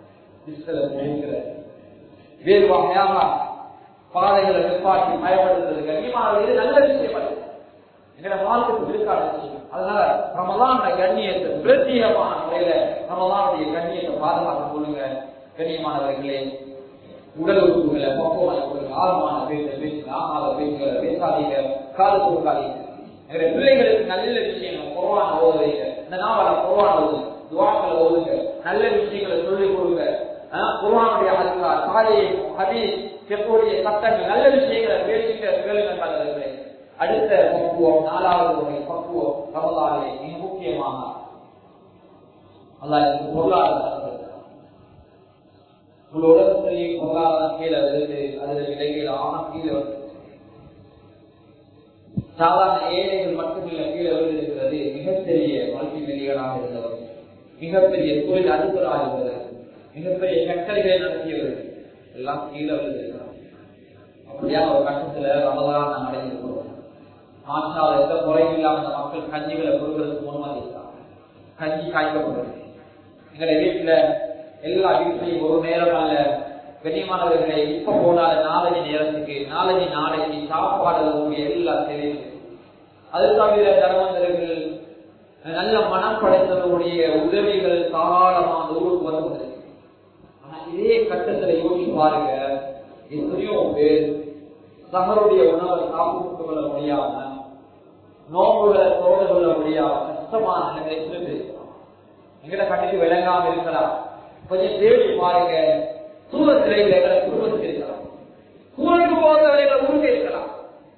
வேறு வகையாக பாதைகளை நிற்பாட்டி பயப்படுத்துறது கண்ணியமான இது நல்ல விஷயம். எங்களை மார்க்கத்துக்கு இருக்காது விஷயம். அதனால ரமலான் கண்ணியத்தை பிரத்யேகமான முறையில ரமலானுடைய கண்ணியத்தை பாதுகாக்க சொல்லுங்க. கண்ணியமானவர்களே, உடல் உறுப்புகளை பக்குவமான ஆழமான பேச பேச ஆகாத பேசுகளை பேசாதீங்க, காது கொடுக்காதீங்க. எங்களுடைய பிள்ளைகளுக்கு நல்ல விஷயங்கள் குர்ஆன் ஓதுவீங்க, இந்த நாவல குர்ஆன் ஓது, துஆக்களை ஓதுங்க, நல்ல விஷயங்களை சொல்லிக் கொடுங்க. குர்ஆனுடைய அல்கார், தாலீம், ஹதீஸ், ஃபிக்ஹுடைய சட்டங்கள், நல்ல விஷயங்களை பேசிக்க கேளுங்க. அடுத்த பக்குவம், நாலாவது வகை பக்குவம் ரமலானிலே மிக முக்கியமாக அல்லாஹ் பொருளாதார உலகத்திலேயே பொருளாதாரம் கீழே வருது, அதுல இடையில ஆணம் கீழே வருது. சாதாரண ஏழைகள் மட்டுமில்ல கீழே வருகிறது. மிகப்பெரிய மல்டி மில்லியனாக இருந்தவர், மிகப்பெரிய தொழில் அதிபராக இருந்தவர், மிகப்பெரிய கட்டளைகளை நடத்தியவர்கள் எல்லாம் கீழே விழுந்திருக்கிறார். அப்படியா ஒரு கட்டத்துல ரமலான் நாம் அடைந்திருக்கிறோம். மாற்றால் எந்த குறையும் இல்லாம அந்த மக்கள் கஞ்சிகளை கொடுக்கறதுக்கு முன்வந்திருக்காங்க. கஞ்சி காய்க்கப்படுறது எங்களை வீட்டுல எல்லா வீட்லையும் ஒரு நேரம் அல்ல கண்ணியமானவர்களை இப்ப போனால நாலஞ்சு நேரத்துக்கு நாலஞ்சு நாளைக்கு சாப்பாடு எல்லா தேவையும். அது தவிர தர்மந்தர்கள் நல்ல மனம் படைத்தவர்களுடைய உதவிகள் தாராளமான ஊருக்கு வருவது. ஆனா இதே கட்டத்துல யோசிச்சு பாருங்க, எத்தனையோ பேர் சகருடைய உணவை சாப்பிட்டு கொள்ள முடியாம நோம்புகளை தோடு கொள்ள முடியாம கஷ்டமான நிலைமை எங்கட கண்ணுக்கு விளங்காம இருக்கலாம். கொஞ்சம் தேடி பாருங்க, சூரத்திலே எங்களை குடும்பத்துக்கு இருக்கலாம், சூரனுக்கு போகிறவரை எங்களை ஊருக்கு இருக்கலாம்.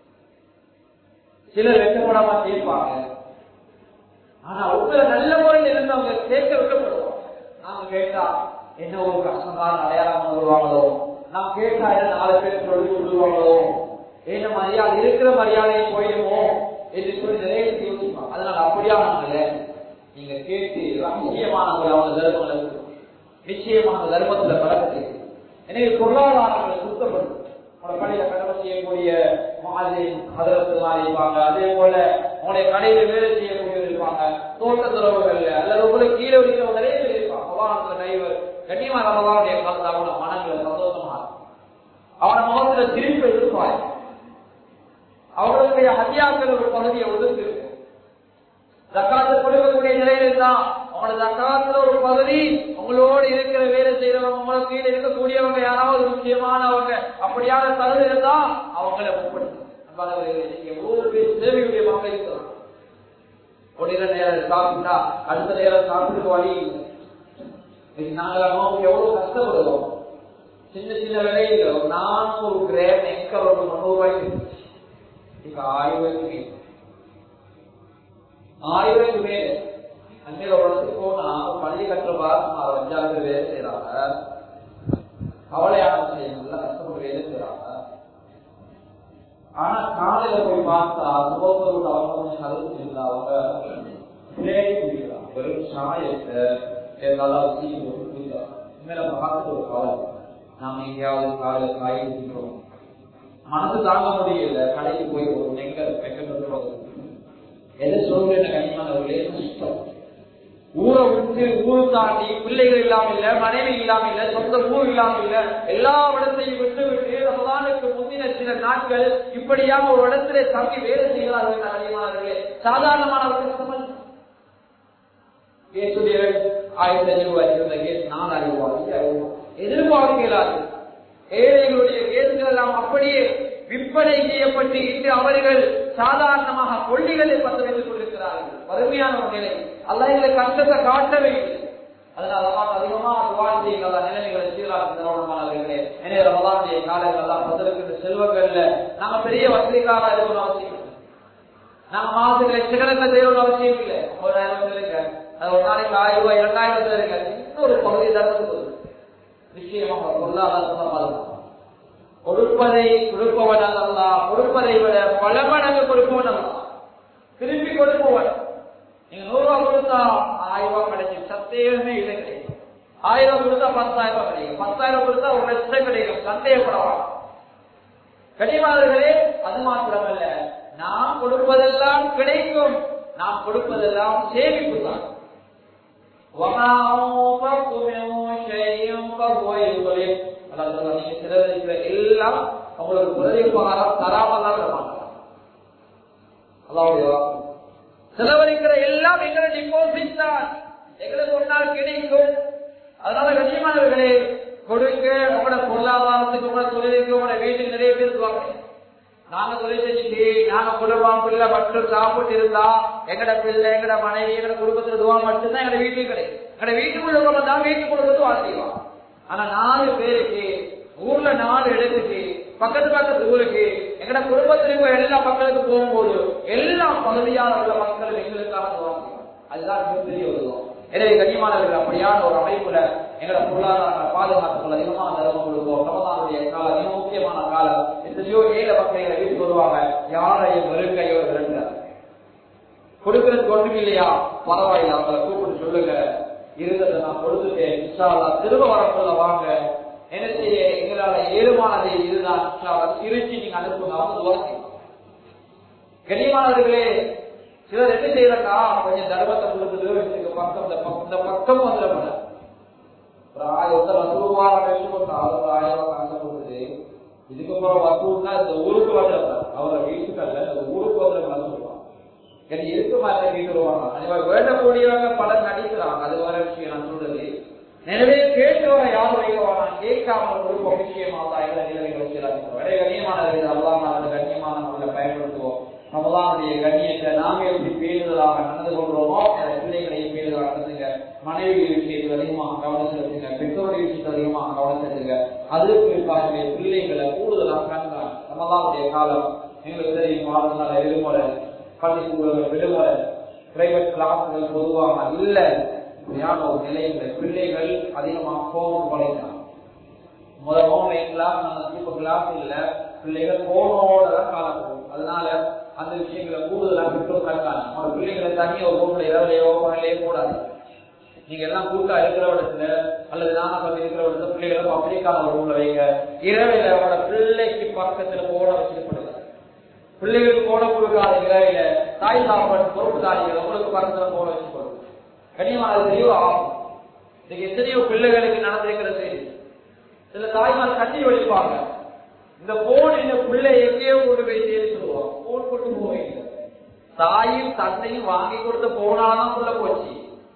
சிலர் வெட்டப்படாம கேட்பாங்க. ஆனா உங்களை நல்ல முறையில் இருந்து அவங்க கேட்க விட்டப்படுவோம். நாங்க கேட்டா என்ன ஒரு கஷ்டமான அடையாளம் வருவாங்களோ, நாம் கேட்டா என்ன நாலு பேர் சொல்லி விடுவாங்களோ, என்ன மரியாதை இருக்கிற மரியாதையை போயிடுமோ என்று சொல்லி நிறைய யோசிப்பாங்க. அதனால அப்படியானாங்கல்ல, நீங்க கேட்டு ரகசியமான அவங்க தர்மங்களை நிச்சயமான தர்மத்துல பழக்கத்தை. எனவே பொருளாதாரங்களை சுத்தப்படும். பள்ளியில கடமை செய்யக்கூடிய அதரத்துலாம் இருப்பாங்க. அதே போல உங்களுடைய கடையில வேலை செய்யக்கூடிய இருப்பாங்க, தோட்ட துறவுகள்ல அல்லது உங்களுக்கு கீழே இருக்கிற நிறைய பேர் இருப்பாங்க. பகவானுக்கு நைவர் கண்ணியமா ரமலானுடைய காலத்துல அவன மனங்களை சந்தோஷமா இருக்கும். அவன முகத்துல திருப்பி எதிர்ப்பாய். அவர்களுடைய ஹதியாக்கள் ஒரு பகுதியை ஒதுக்கு ஜக்காத்து கொடுக்கக்கூடிய நிலையில தான் அவங்களோட ஜக்காத்துல ஒரு பகுதி உங்களோடு இருக்கிற வேலை செய்யறவங்க, உங்களுக்கு கீழே இருக்கக்கூடியவங்க, யாராவது முக்கியமானவங்க அப்படியான தகுதி இருந்தா அவங்களை எவ்வளவு பேர் சேவையுடைய மக்கள் இருக்கிறாங்க. ஒரு நேரம் சாப்பிட்டா அடுத்த நேரம் சாப்பிட்டு வழி நாங்கள் எவ்வளவு கஷ்டப்படுறோம். சின்ன சின்ன விலைகள் ஒரு நானூறு கிராம் எக்கர் ஒரு முன்னூறு ரூபாய்க்கு இப்ப ஆயிரம் ரூபாய்க்கு ஆயிரம் ரூபாய்க்கு மேல அன்னையில ஒரு இடத்துக்கு போனா பள்ளி கட்டுற பாரம் அஞ்சாறு வேலை செய்யறாங்க. அவளையான செய்யணும், கஷ்டப்பட்டு வேலை செய்யறாங்க. ஆனா காலையில போய் பார்த்தா சுபத்தோடு அவங்க கொஞ்சம் கருத்து இல்லை. அவங்க பிள்ளையை குடிக்கிறாங்க, வெறும் சாயத்தை பார்த்து ஒரு காலம் நாம எங்கேயாவது காலையில காய் குடிக்கிறோம், மனசு தாங்க முடியல, கடைக்கு போய் ஒரு நெக்கல் வெக்க எதை சொல்ற கனிமானவர்களே கஷ்டம். ஊரை விட்டு ஊர் தாண்டி பிள்ளைகள் இல்லாம இல்ல, மனைவி இல்லாம இல்ல, சொந்த ஊர் இல்லாம இல்ல, எல்லா இடத்தையும் விட்டு விட்டு ரமலானுக்கு முந்தின சில நாட்கள் இப்படியாக ஒரு இடத்திலே தங்கி வேலை செய்கிறார்கள். கனிமானவர்களே சாதாரணமானவர்கள் கேசுடைய ஆயிரத்தி ஐநூறு ரூபாய் இருந்த கேஸ் நாலாயிரம் ரூபாய் எதிர்பார்க்கிறார்கள். ஏழைகளுடைய கேசுகள் எல்லாம் அப்படியே விற்பனை செய்யப்பட்டு இன்று அவர்கள் சாதாரணமாக கொள்ளிகளை பத்து வைத்துக் கொண்டிருக்கிறார்கள். வறுமையான ஒரு நிலை. அல்லாஹ் எங்களை கஷ்டத்தை காட்டவே இல்லை. அதனால அதிகமா துஆ செய்யுங்கள், நிலைமைகளை சீராக தரமானவர்களே. எனவே ரமலானுடைய காலங்கள் எல்லாம் பதிலுக்கு செல்வங்கள்ல நாங்க பெரிய வசதிக்காக இருக்கணும் அவசியம் இல்லை. நாங்க மாதத்துக்கு லட்சக்கணக்கில் செய்யணும் அவசியம் இல்லை. ஒரு ஆயிரம் இருங்க, அது ஒரு நாளைக்கு ஆயிரம் ரூபாய் இரண்டாயிரம் இருங்க, இன்னொரு பகுதி தரத்துக்கு நிச்சயமாக பொருளாதார கொடுப்பதை கொடுப்பவன் அல்ல, கொடுப்பதை விட பல மடங்கு கொடுப்பவன் அல்ல, திருப்பி கொடுப்பவன். நீங்க நூறு ரூபாய் கொடுத்தா ஆயிரம் ரூபாய் கிடைக்கும், சந்தேகமே இல்லை கிடைக்கும். ஆயிரம் ரூபாய் கொடுத்தா பத்தாயிரம் ரூபாய் கிடைக்கும், பத்தாயிரம் கொடுத்தா ஒரு லட்சம் கிடைக்கும், சந்தேகப்படலாம். கனிமார்களே அது மாத்திரமல்ல, நாம் கொடுப்பதெல்லாம் கிடைக்கும், நாம் கொடுப்பதெல்லாம் சேமிப்பு தான். எல்லாம் உங்களுக்கு உதவிப்பாரம் தராமல் செலவழிக்கிற எல்லாம் எங்களை டிபாசிட் தான், எங்களுக்கு ஒரு நாள் கிடைக்கும். அதனால கண்ணியமானவர்களே கொடுக்க உங்களோட பொருளாதாரத்துக்கு, உங்களோட தொழிலுக்கு, உங்களோட வீட்டுக்கு நிறைய பேர் சொல்லுவாங்க, நாங்க தொழில் செஞ்சுட்டு நாங்க குடும்பம் பிள்ளை மட்டும் சாப்பிட்டு இருந்தா எங்கட பிள்ளை எங்கட மனைவி எங்கட குடும்பத்துல துவா மட்டும்தான் எங்க வீட்டுக்கு கிடைக்கும். எங்க வீட்டுக்குள்ள தான் வீட்டுக்குள்ள துவா செய்வான். ஆனா நாலு பேருக்கு ஊர்ல நாலு இடத்துக்கு பக்கத்து பக்கத்து ஊருக்கு எங்கட குடும்பத்திற்கு எல்லா மக்களுக்கு போகும்போது எல்லா பகுதியான உள்ள மக்கள் எங்களுக்காக துவா செய்வாங்க. அதுதான் மிகப்பெரிய உதவும். எனவே கண்ணியமானவர்கள் அப்படியான ஒரு அமைப்புல எங்களோட பொருளாதார பாதுகாப்புகள் அதிகமான தரவு கொடுப்போம். ரமலானுடைய காலம் மிக முக்கியமான காலம். எத்தனையோ ஏழை மக்களை வீட்டுக்கு வருவாங்க, யாரையும் வெறுக்கையோ விரட்டுறாங்க. கொடுக்கறதுக்கு ஒன்றும் இல்லையா, பரவாயில்ல, அவங்களை கூப்பிட்டு சொல்லுங்க, இருந்ததை நான் கொடுத்துட்டேன். இன்ஷா அல்லாஹ் திரும்ப வரக்குள்ள வாங்க. என்ன செய்ய எங்களால ஏழுமானதை இதுதான் திருச்சி நீங்க அனுப்புங்க. அவங்க துவாசி கனிமானவர்களே, சிலர் என்ன செய்யறா கொஞ்சம் தர்மத்தை கொடுத்துட்டு பக்கம் இந்த பக்கம் வந்துடப்பட ஒரு ஆயிரத்தி அறுபவார கட்சி கொடுத்தா ஒரு ஆயிரம் ரூபாய் காசை கொடுத்துட்டு இதுக்கப்புறம் வசூல்னா இந்த ஊருக்கு வந்துடப்பட அவரை வீட்டுக்கல்ல இந்த ஊருக்கு வந்துடப்பட சொல்லுவாங்க. எனக்கு இருக்கு மாதிரி வீட்டு வருவாங்க. வேண்டக்கூடியவங்க பலர் நடிக்கிறாங்க. அது வர விஷயம் நான் சொல்றது. எனவே கேட்டவரை யார் வைக்கவானா கேட்காம ஒரு விஷயமா தான் எங்களை நிலைமைகள் வச்சுறாங்க. கண்ணியமானவர்கள் அல்லாமல் கண்ணியமான பயன்படுத்துவோம். நம்மளுடைய கண்ணியத்தை நாம எப்படி பேருதலாக நடந்து கொள்றோமோ பிள்ளைகளை பேருதலாக நடந்துங்க. மனைவி விஷயத்தில் அதிகமாக கவனம் செலுத்துங்க. பெற்றோருடைய விஷயத்தில் அதிகமாக கவனம் செலுத்துங்க. அதற்கு பிள்ளைகளை கூடுதலாக கண்காணி. நம்மளுடைய காலம் எங்களுக்கு தெரியும். வாழ்நாள் விடுமுறை, பள்ளிக்கூடங்கள் விடுமுறை, பிரைவேட் கிளாஸ்கள் பொதுவாக இல்ல ஒரு நிலையில் பிள்ளைகள் அதிகமாக போன் படைக்கிறாங்க. முதல் ஆன்லைன் கிளாஸ் இப்ப கிளாஸ் இல்ல, பிள்ளைகள் போனோட தான் காலப்போம். அதனால அந்த விஷயங்களை கூடுதலாக பெற்றோர் கற்காங்க. அவங்க பிள்ளைகளை தனியாக ஒரு ரூம்ல இரவுலையோ பகலையோ கூடாது. நீங்க எல்லாம் கூட்டா இருக்கிற இடத்துல அல்லது நானா இருக்கிற இடத்துல பிள்ளைகளை அப்படிக்கான ஒரு ரூம்ல வைங்க. இரவையில அவங்களோட பிள்ளைக்கு பக்கத்துல போட வச்சுக்கப்படுது. பிள்ளைகளுக்கு போட கொடுக்காத இரவையில தாய் சாப்பாடு பொறுப்புதாரிகள் உங்களுக்கு பக்கத்துல போட வச்சுக்கொள்ளும். கனியமான தெளிவா ஆகும். இன்னைக்கு எத்தனையோ பிள்ளைகளுக்கு நடந்திருக்கிற செய்தி. சில தாய்மார் கண்ணீர் வலிப்பாங்க. இந்த போன் இந்த பிள்ளை எங்கேயோ கொண்டு போய் சேர்த்து சொல்லுவாங்க. போன் கொண்டு போவீங்க. தாயும் தன்னையும் வாங்கி கொடுத்த போனாலும் உள்ள போச்சு.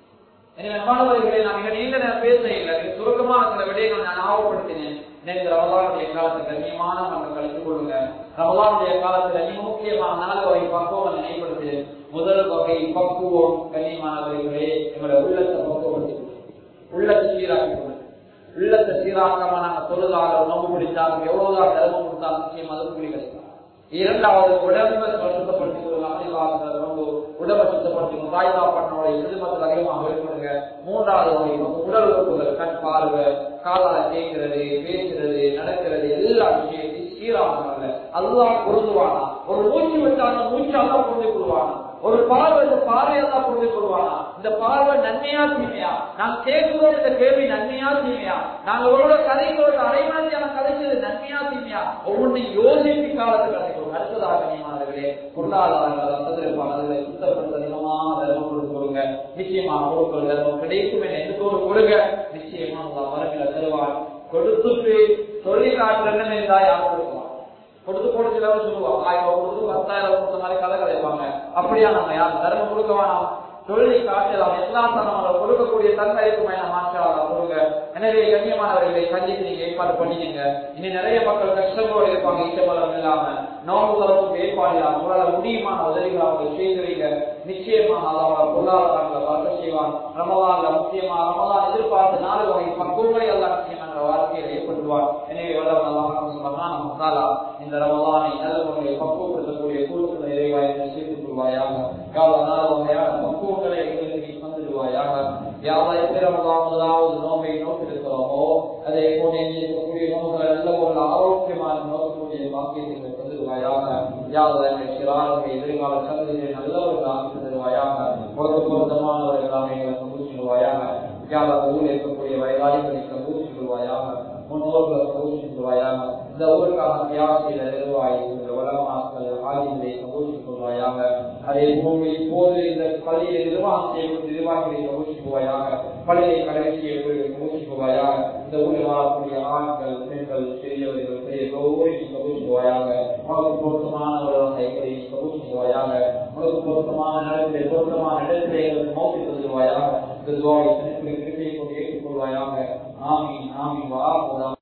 எனவே மாணவர்களை நான் மிக நீண்ட நேரம் பேச இல்லை. சுருக்கமான சில விடயங்களை நான் ஞாபகப்படுத்தினேன். இந்த ரமலானுடைய காலத்தில் கண்ணியமான மக்கள் கழித்து கொள்ளுங்க. ரமலானுடைய காலத்துல மிக முக்கியமான நாலு வகை பக்குவம் நினைப்படுத்து. முதல் வகை பக்குவம் கண்ணியமானவர்களே எங்களோட உள்ளத்தை பக்குவப்படுத்தி உள்ளத்தை சீராக்கி கொள்ளுங்க. உள்ளத்தை சீராக்காம நாங்க தொழுதாக உணவு பிடித்தாலும் எவ்வளவுதான் தர்மம் கொடுத்தாலும் நிச்சயம் அது கூலி கிடைக்கும். இரண்டாவது உடம்பை சுத்தப்படுத்திக் கொள்ளுங்க. உடம்பை சுத்தப்படுத்திக்கணும். தாய் சாப்பாட்டோட எதிர்மத்தில் அதிகமாக வெளிப்படுங்க. மூன்றாவது வகை உடல் உறுப்புகள், கண் பார்வை, காலால கேட்கிறது, பேசுறது, நடக்கிறது, எல்லா விஷயத்தையும் சீராக அதுதான் பொருந்துவானா. ஒரு மூச்சு விட்டாலும் மூச்சாதான் புரிந்து கொள்வானா. ஒரு பார்வை பார்வையெல்லாம் புரிந்து கொள்வானா. இந்த பார்வை நன்மையா தீமையா, நான் கேட்கிறோம் இந்த கேள்வி நன்மையா தீமையா, நாங்க அவரோட கதைகளோட அரைமணத்தியான கதைச்சது நன்மையா தீமையா, ஒவ்வொன்றையும் யோசிப்பு காலத்துக்கு கதைக்கிறோம். அடுத்ததாக நீமானவர்களே பொருளாதாரங்கள் வசதிப்பானதை சுத்தப்படுத்த அதிகமாக தர்மம் கொடுத்து கொடுங்க. நிச்சயமா பொருட்கள் தர்மம் கிடைக்கும் என எந்தோடு கொடுங்க. நிச்சயமா வரங்களை தருவார். கொடுத்துட்டு தொழில் காட்டுறேன்னு இருந்தா யாரும் கொடுக்கலாம். கொடுத்து கொடுத்து சொல்லுவாங்க ஆயிரம் கொடுத்து பத்தாயிரம் கொடுத்த மாதிரி கதை கதைப்பாங்க. அப்படியா நம்ம யாரும் தர்மம் கொடுக்க வேணாம். தொழிலை காட்டலாம். எல்லா தரமாக கொடுக்கக்கூடிய தன்மை இருக்குமே மாற்றாக கொடுங்க. எனவே கண்ணியமானவர்களை சந்தித்து நீங்க ஏற்பாடு பண்ணிக்கங்க. இன்னும் நிறைய மக்கள் கஷ்டங்களோடு இருப்பாங்க. ஈட்டபலம் இல்லாம நோம்பு தரப்புக்கு ஏற்பாடு இல்லாம உங்களால முடியுமான உதவிகளை அவங்க செய்துவீங்க. நிச்சயமாக அவங்களோட பொருளாதாரங்களை வளர்க்க செய்வான். ரமலான்ல முக்கியமா ரமலான் எதிர்பார்த்த நாலு வகை பக்குவங்களை எல்லாம் நிச்சயமா என்ற வாழ்க்கையில ஏற்படுத்துவார். எனவே வல்லவனாலா இந்த ரமலானை நல்ல முறையை பக்குவப்படுத்தக்கூடிய கூட்டத்தில் இறைவாயை சேர்த்துக் கொள்வாயாக. காலனால வகையான பக்குவங்களை எங்களுக்கு தந்துடுவாயாக. யாரை பெறலாம் முதலாவது நோம்பை நோக்கிருக்கிறோமோ அதை போல இருக்கக்கூடிய நோய்களை நல்ல ஒரு ஆரோக்கியமான நோக்கக்கூடிய பாக்கியத்தை தந்துடுவாயாக. யாரை சிறார்கள் எதிர்கால சந்ததியை நல்லவர்களாக தந்துடுவாயாக. பொருத்த பொருத்தமானவர்களாக எங்களை சமூச்சிடுவாயாக. யாராவது ஊரில் இருக்கக்கூடிய வயதாளிகளை சமூச்சிடுவாயாக. முன்னோர்களை சமூச்சிடுவாயாக. இந்த ஊருக்கான தியாகத்தில நிர்வாகி வளமாக்கள் ஆகியவை சமூச்சிக் கொள்வாயாக. அதே போன்று இப்போது இந்த பள்ளியை நிர்வாகம் செய்யக்கூடிய நிர்வாகிகளை சமூச்சிக் கொள்வாயாக. பள்ளியை கடைசி செய்யக்கூடிய சமூச்சிக் கொள்வாயாக. இந்த ஊரில் வாழக்கூடிய ஆண்கள் பெண்கள் சிறியவர்கள் பெரிய ஒவ்வொரு சமூச்சிக் கொள்வாயாக. உனக்கு பொருத்தமானவர்கள் கைகளை சமூச்சிக் கொள்வாயாக. உனக்கு பொருத்தமான நேரத்தில் பொருத்தமான இடத்திலே மௌத்தி தந்துடுவாயாக. இந்த துவாவை திருப்பியை கொண்டு ஏற்றுக்கொள்வாயாக. ஆமீன் ஆமீன் வா